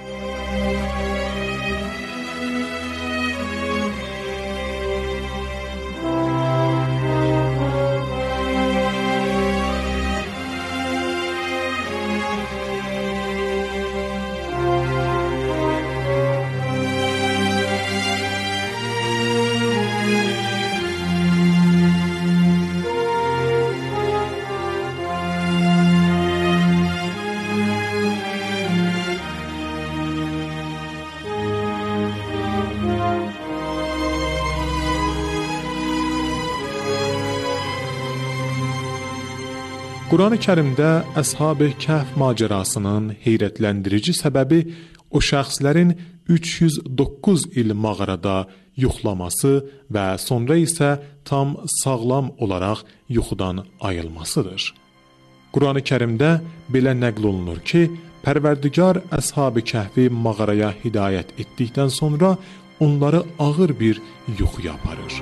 Qur'an-ı Kərimdə Əshab-ı Kəhf macərasının heyrətləndirici səbəbi o şəxslərin 309 il mağarada yuxlaması və sonra isə tam sağlam olaraq yuxudan ayılmasıdır. Qur'an-ı Kərimdə belə nəql olunur ki, Pərverdigar Əshab-ı Kəhfi mağaraya hidayət etdikdən sonra onları ağır bir yuxuya aparır.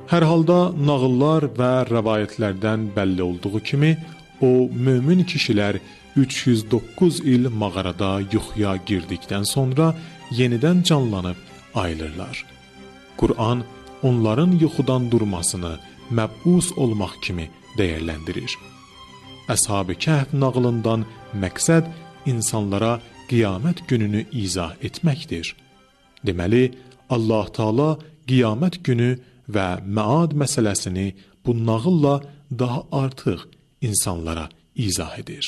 Hər halda nağıllar və rəvayətlərdən bəlli olduğu kimi, o mömin kişilər 309 il mağarada yuxuya girdikdən sonra yenidən canlanıb ayılırlar. Quran onların yuxudan durmasını məbus olmaq kimi dəyərləndirir. Əshab-ı Kəhf nağılından məqsəd insanlara qiyamət gününü izah etməkdir. Deməli, Allah Taala qiyamət günü və məad məsələsini bu nağılla daha artıq insanlara izah edir.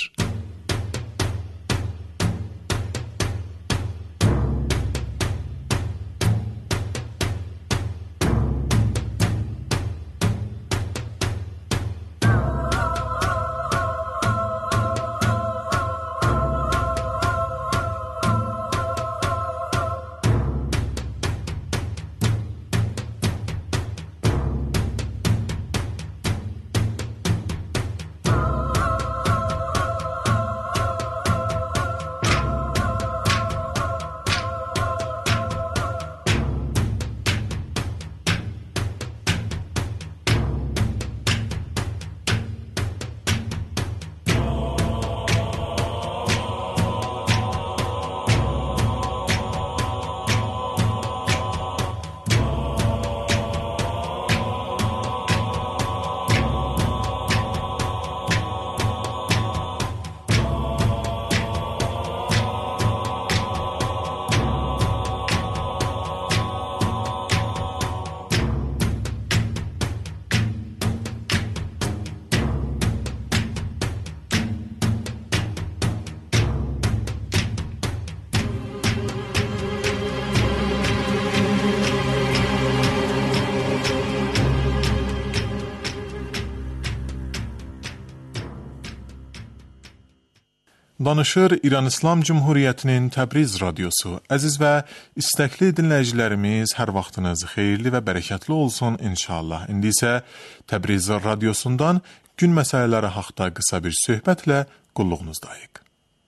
Danışır İran İslam Cumhuriyyətinin Təbriz radiosu. Əziz və istəkli dinləyicilərimiz, hər vaxtınız xeyirli və bərəkətli olsun inşallah. İndi isə Təbriz radiosundan gün məsələləri haqqında qısa bir söhbətlə qulluğunuzdayıq.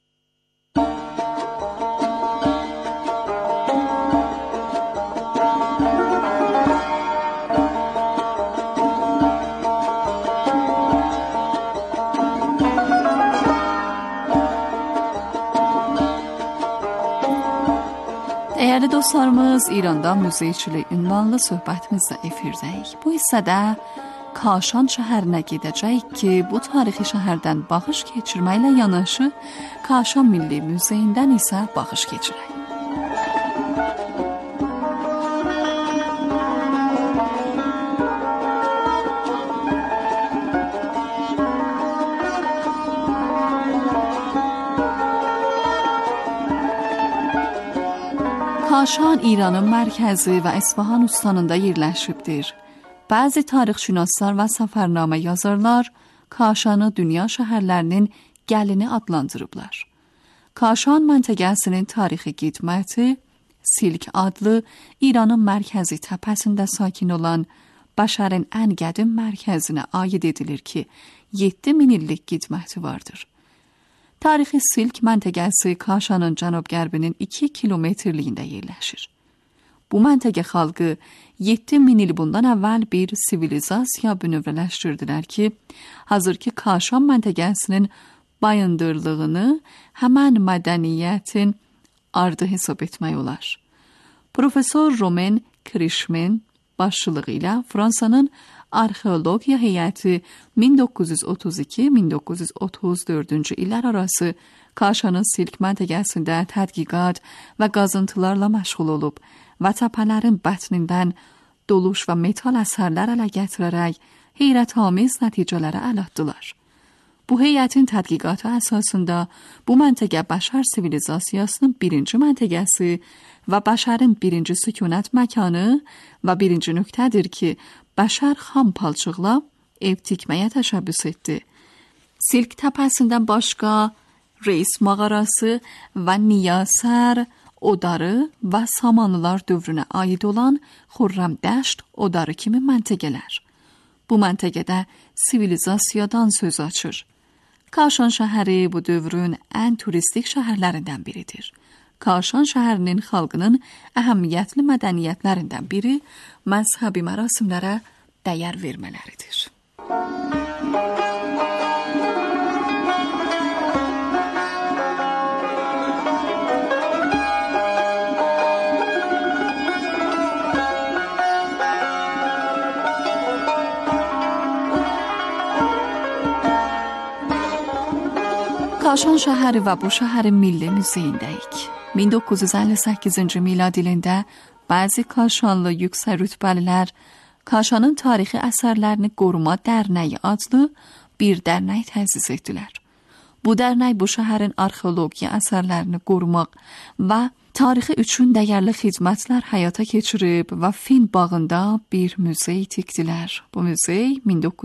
Dəyərli dostlarımız, İranda muzeyçilik ünvanlı söhbətimizdə efirdəyik. Bu hissədə Kaşan şəhərinə gedəcəyik ki, bu tarixi şəhərdən baxış keçirməklə yanaşı Kaşan Milli Muzeyindən isə baxış keçirək. Kaşan İranın mərkəzi və İsfahan ustanında yerləşibdir. Bəzi tarixşünaslar və səfərnamə yazarlar Kaşanı dünya şəhərlərinin gəlini adlandırıblar. Kaşan məntəqəsinin tarixi qidməti Silk adlı İranın mərkəzi təpəsində sakin olan bəşərin ən qədim mərkəzinə aid edilir ki, 7000 illik qidməti vardır. Tarixi Silk məntəqəsi Kaşanın cənub-qərbinin 2 kilometrliyində yerləşir. Bu məntəqə xalqı 7000 il bundan əvvəl bir sivilizasiya bünövrələşdirdilər ki, hazırki Kaşan məntəqəsinin bayındırlığını həmən mədəniyyətin ardı hesab etmək olar. Profesor Roman Krişmen başçılığı ilə Fransanın Arxeologiya heyəti 1932-1934-cü illər arası Kaşanın Silk məntəqəsində tədqiqat və qazıntılarla məşğul olub və təpələrin bətnindən doluş və metal əsərlər ələ gətirərək heyrətamiz nəticələrə əl atdılar. Bu heyətin tədqiqatı əsasında bu məntəqə bəşər sivilizasiyasının birinci məntəqəsi və bəşərin birinci sükunət məkanı və birinci nöqtədir ki, bəşər xam palçıqla ev tikməyə təşəbbüs etdi. Silk təpəsindən başqa Reis mağarası və Niyasər, Odarı və Samanlılar dövrünə aid olan Xürrəmdəşt, Odarı kimi məntəqələr. Bu məntəqədə sivilizasiyadan söz açır. Kaşan şəhəri bu dövrün ən turistik şəhərlərindən biridir. Kaşan şəhərinin xalqının əhəmiyyətli mədəniyyətlərindən biri məzhəbi mərasimlərə dəyər vermələridir. Kaşan şəhəri və bu şəhərin milli muzeyindəyik. 1958-ci milad ilində bəzi Kaşanlı yüksək rütbəlilər Kaşanın tarixi əsərlərini qoruma dərnəyi adlı bir dərnək təsis etdilər. Bu dərnək bu şəhərin arxeologiya əsərlərini qorumaq və tarixi üçün dəyərli xidmətlər həyata keçirib və Fin bağında bir muzey tikdilər. Bu muzey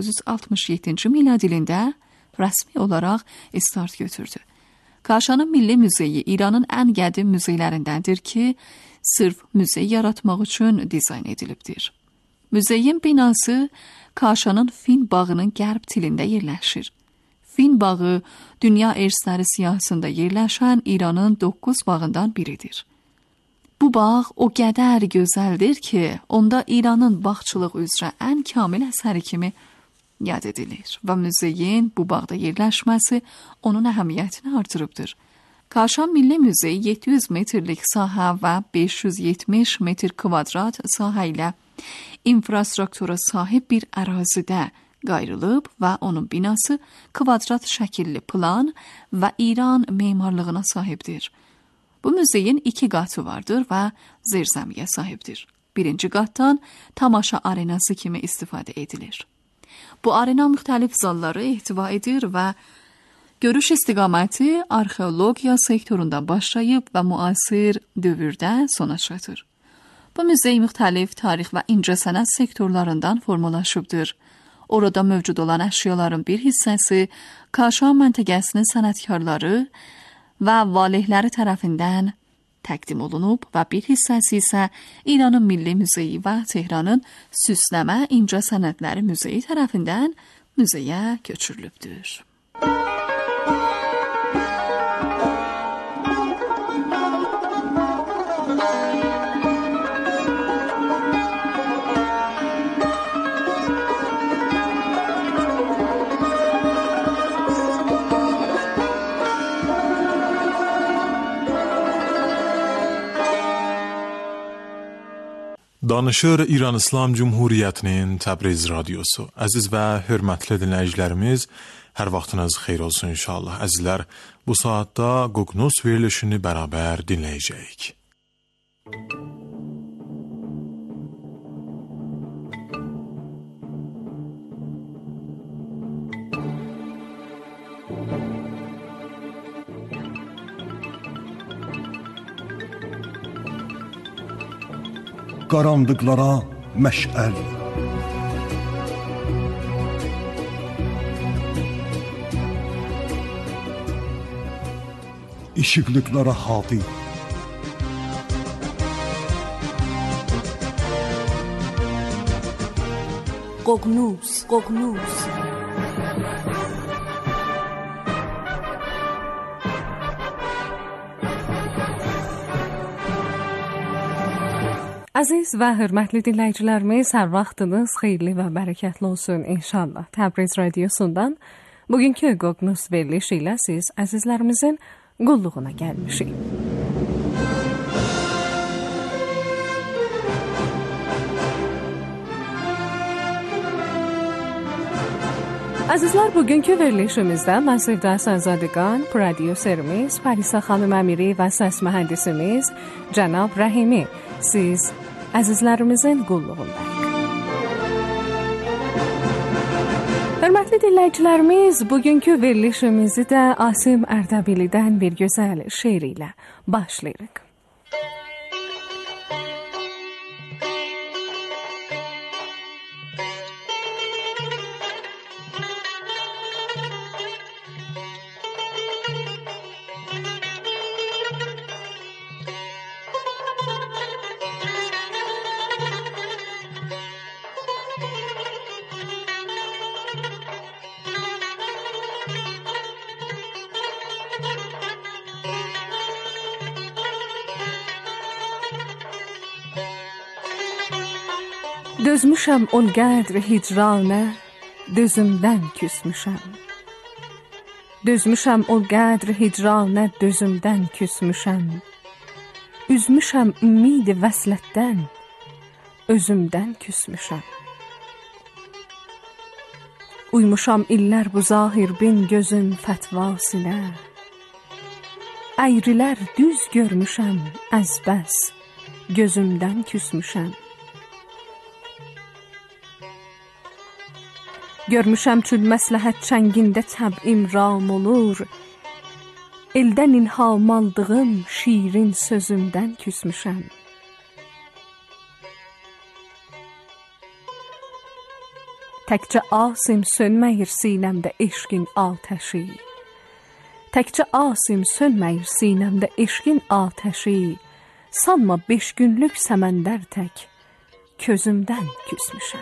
1967-ci milad ilində rəsmi olaraq start götürdü. Kaşanın Milli Muzeyi İranın ən qədim muzeylərindəndir ki, sırf muzey yaratmaq üçün dizayn edilibdir. Muzeyin binası Kaşanın Fin bağının qərb tilində yerləşir. Fin bağı dünya irsləri siyahısında yerləşən İranın 9 bağından biridir. Bu bağ o qədər gözəldir ki, onda İranın bağçılıq üzrə ən kamil əsəri kimi yad edilir və muzeyin bu bağda yerləşməsi onun əhəmiyyətini artırıbdır. Kaşan Milli Muzeyi 700 metrlik sahə və 570 metr kvadrat sahə ilə infrastruktura sahib bir ərazidə qayrılıb və onun binası kvadrat şəkilli plan və İran memarlığına sahibdir. Bu muzeyin 2 qatı vardır və zirzəmiyə sahibdir. Birinci qatdan tamaşa arenası kimi istifadə edilir. Bu arena müxtəlif zalları ehtiva edir və görüş istiqaməti arxeologiya sektorundan başlayıb və müasir dövrdə sona çatır. Bu muzey müxtəlif tarix və incəsənət sektorlarından formalaşıbdır. Orada mövcud olan əşyaların bir hissəsi Kaşan məntəqəsinin sənətkarları və valehləri tərəfindən təqdim olunub və bir hissəsi isə İranın Milli Muzeyi və Tehranın Süsləmə İncəsənətləri Muzeyi tərəfindən muzeyə köçürülübdür. Danışır İran İslam Cumhuriyyətinin Təbriz radiosu. Əziz və hörmətli dinləyicilərimiz, hər vaxtınız xeyir olsun inşallah. Əzizlər, bu saatda Qoqnus verilişini bərabər dinləyəcəyik. Qaranlıqlara məşəl, işıqlıqlara hadi, Qoqnus, Qoqnus. Əziz və hörmətli dinləyicilərimiz, hər vaxtınız xeyirli və bərəkətli olsun inşallah. Təbriz radiosundan bugünkü Qoqnus verilişi ilə siz əzizlərimizin qulluğuna gəlmişik. Əzizlər, bugünkü verilişimizdə mən Sevda Sazadəgan, prodüserimiz Parisa xanım Əmiri və səs mühəndisimiz Cənab Rəhimi siz əzizlərimizin qulluğundayıq. Hörmətli dinləyicilərimiz, bugünkü verilişimizi də Asim Ərdəbilidən bir gözəl şeir ilə başlayırıq. Dözmüşəm ol qədr hicranə, dözümdən küsmüşəm. Dözmüşəm ol qədr hicranə, dözümdən küsmüşəm. Üzmüşəm ümid vəslətdən, özümdən küsmüşəm. Uymuşam illər bu zahir bin gözün fətvasına. Əyrilər düz görmüşəm əzbəs, gözümdən küsmüşəm. Görmüşəm çün məsləhət çəngində təbim ram olur. Eldən ilham aldığım şirin sözümdən küsmüşəm. Təkcə asim sönməyir sinəmdə eşqin atəşi. Təkcə asim sönməyir sinəmdə eşqin atəşi. Sanma 5 günlük səməndər tək, közümdən küsmüşəm.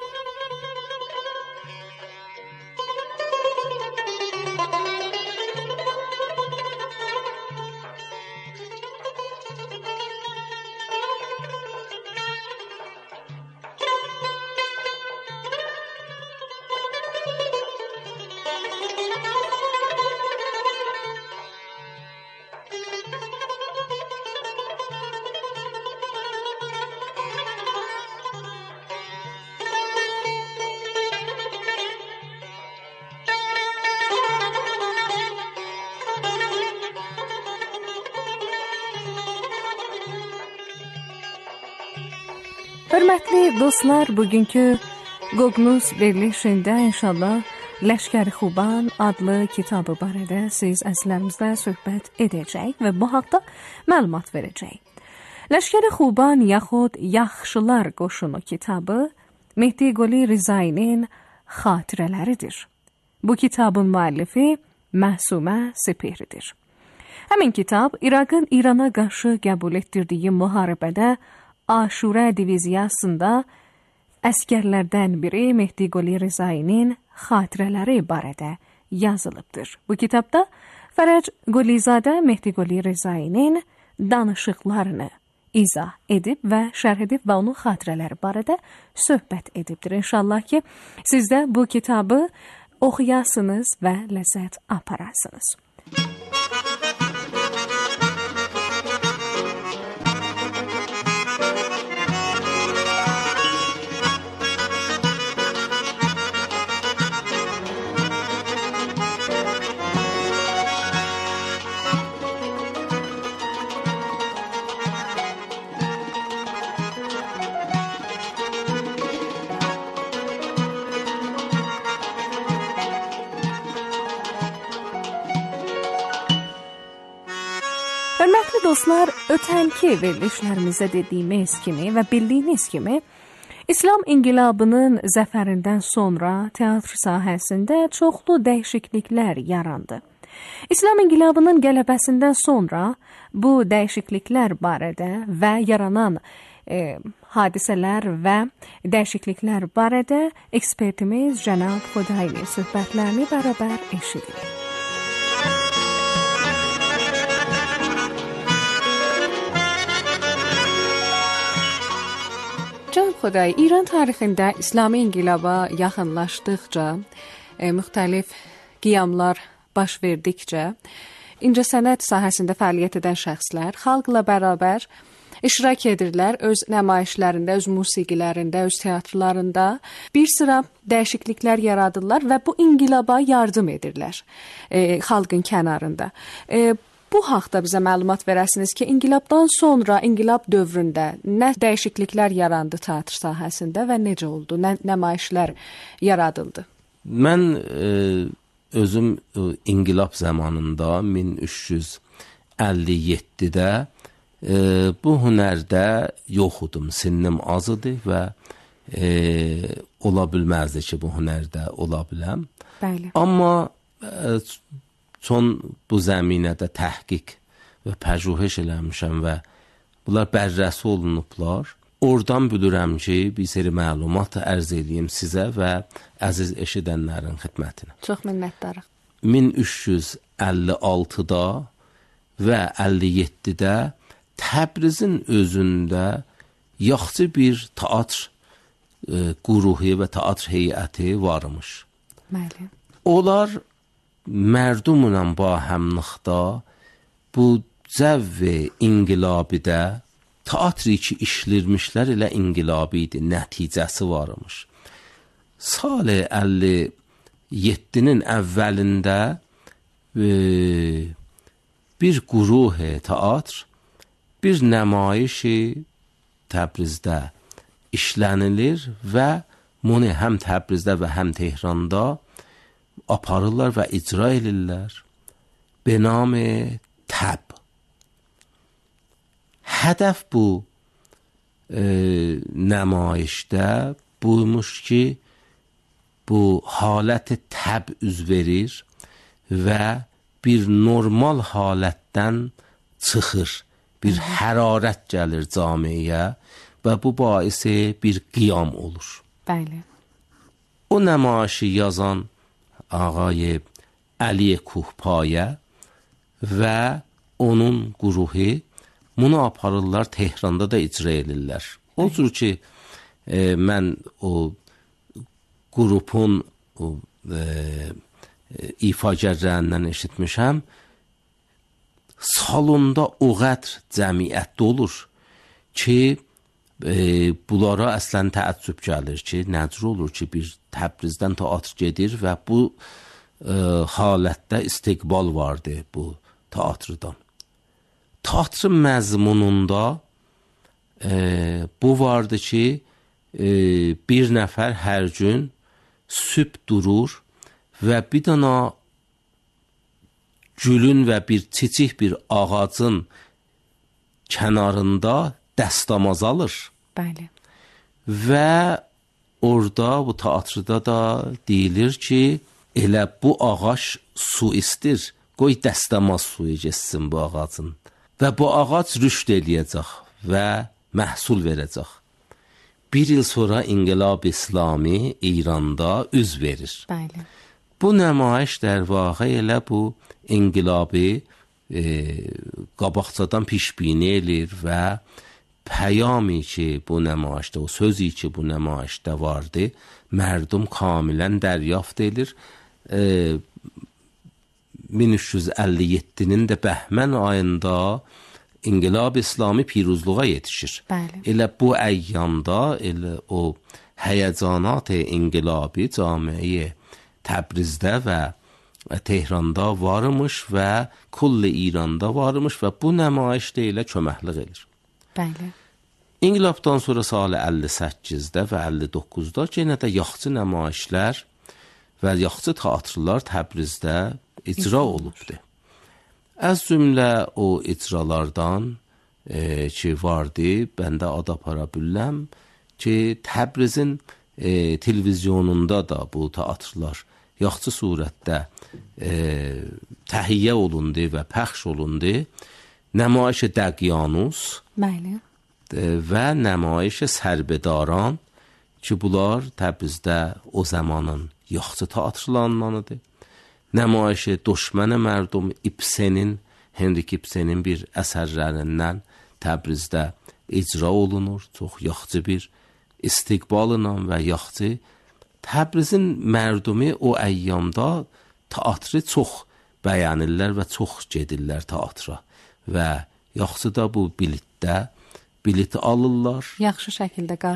Hörmətli dostlar, bugünkü Qoqnuz verilişində inşallah Ləşkər-i Xuban adlı kitabı barədə siz əzizlərimizlə söhbət edəcək və bu haqda məlumat verəcək. Ləşkər-i Xuban yaxud Yaxşılar qoşunu kitabı Mehdi Quli Rizainin xatirələridir. Bu kitabın müəllifi Məsumə Sepehridir. Həmin kitab İraqın İrana qarşı qəbul etdirdiyi müharibədə Aşura diviziyasında əskərlərdən biri Mehdi Quli Rizainin xatirələri barədə yazılıbdır. Bu kitabda Fərəc Qulizadə Mehdi Quli Rizainin danışıqlarını izah edib və şərh edib və onun xatirələri barədə söhbət edibdir. İnşallah ki, siz də bu kitabı oxuyasınız və ləzzət aparasınız. Hörmətli dostlar, ötənki verilişlərimizdə dediyimiz kimi və bildiyiniz kimi, İslam inqilabının zəfərindən sonra teatr sahəsində çoxlu dəyişikliklər yarandı. İslam inqilabının qələbəsindən sonra bu dəyişikliklər barədə və yaranan hadisələr və dəyişikliklər barədə ekspertimiz Cənab Xudayli söhbətlərini bərabər eşidirik. Cənab Xuday, İran tarixində İslami inqilaba yaxınlaşdıqca, müxtəlif qiyamlar baş verdikcə, incəsənət sahəsində fəaliyyət edən şəxslər xalqla bərabər iştirak edirlər öz nəmayişlərində, öz musiqilərində, öz teatrlarında bir sıra dəyişikliklər yaradırlar və bu inqilaba yardım edirlər xalqın kənarında. Bu haqda bizə məlumat verəsiniz ki, inqilabdan sonra, inqilab dövründə nə dəyişikliklər yarandı teatr sahəsində və necə oldu, nə nəmayişlər yaradıldı? Mən özüm inqilab zamanında 1357-də bu hünərdə yox idim, sinnim az idi və ola bilməzdi ki, bu hünərdə ola biləm. Bəli. Amma çon bu zəminədə təhqiq və pəjühəş eləmişəm və bunlar bərrəsi olunublar. Oradan bilirəm ki, bir seri məlumat ərz edeyim sizə və əziz eşidənlərin xidmətinə. Çox minnətdarıq. 1356-da və 57-də Təbrizin özündə yaxşı bir teatr quruhu və teatr heyəti varmış. Bəli. Onlar mərdumla ba həmlıqda bu cəvv inqilabidə teatri ki işlirmişlər elə inqilabi idi, nəticəsi varmış. Sal 57-nin əvvəlində bir quruh teatr, bir nümayişi Təbrizdə işlənilir və bunu həm Təbrizdə və həm Tehranda aparırlar və icra edirlər. Benam Təb. Hədəf bu nümayişdə buymuş ki, bu halət təb üz verir və bir normal halətdən çıxır, bir hərarət gəlir camiyə və bu baisi bir qiyam olur. Bəli. O nümayişi yazan ağay Əli Kuhpayə və onun quruhu bunu aparırlar, Tehranda da icra edirlər. O cür ki, mən o qrupun ifagərlərindən eşitmişəm, salonda o qədər cəmiyyətdə olur ki, bunlara əslən təəccüb gəlir ki, necə olur ki, bir Təbrizdən teatr gedir və bu halətdə istiqbal vardı bu teatrdan. Teatrın məzmununda bu vardı ki, bir nəfər hər gün sübh durur və bir dana gülün və bir çiçik bir ağacın kənarında dəstəmaz alır. Bəli. Və orada bu teatrda da deyilir ki, elə bu ağac su istir, qoy dəstəmaz suyu geçsin bu ağacın. Və bu ağac rüşd eləyəcək və məhsul verəcək. Bir il sonra İnqilab İslami İranda üz verir. Bəli. Bu nümayiş der vaqiə elə bu inqilabı qabaqcadan pişbini edir və pəyami ki bu nümayişdə, o sözü ki bu nümayişdə vardı, mərdum kamilən dəryaft edir. 1357-nin də Bəhmən ayında İnqilab İslami piruzluğa yetişir. Bəli. Elə bu əyyamda elə o həyəcanat inqilabi camiə Təbrizdə və Tehranda varmış və kulli İranda varmış və bu nümayişdə elə köməklik edir. Bəli. İnqilabdan sonra sal 58-də və 59-da yenə də yaxçı nümayişlər və yaxçı teatrlar Təbrizdə icra olubdu. Az cümlə o icralardan ki vardı, bəndə ad apara biləm ki, Təbrizin televizyonunda da bu teatrlar yaxçı surətdə təhiyyə olundu və pəxş olundu. Nümayiş Dəqyanus və nümayiş Sərbedaran ki, bunlar Təbrizdə o zamanın yaxçı teatrlarındanıdır. Nümayiş Düşmən Mərdum İbsenin, Henrik İbsenin bir əsərlərindən Təbrizdə icra olunur. Çox yaxçı bir istiqbalıyla və yaxçı. Təbrizin mərdumi o əyyamda teatrı çox bəyənirlər və çox gedirlər teatra. Və yaxçı da bu biletdə bilet alırlar. Yaxşı şəkildə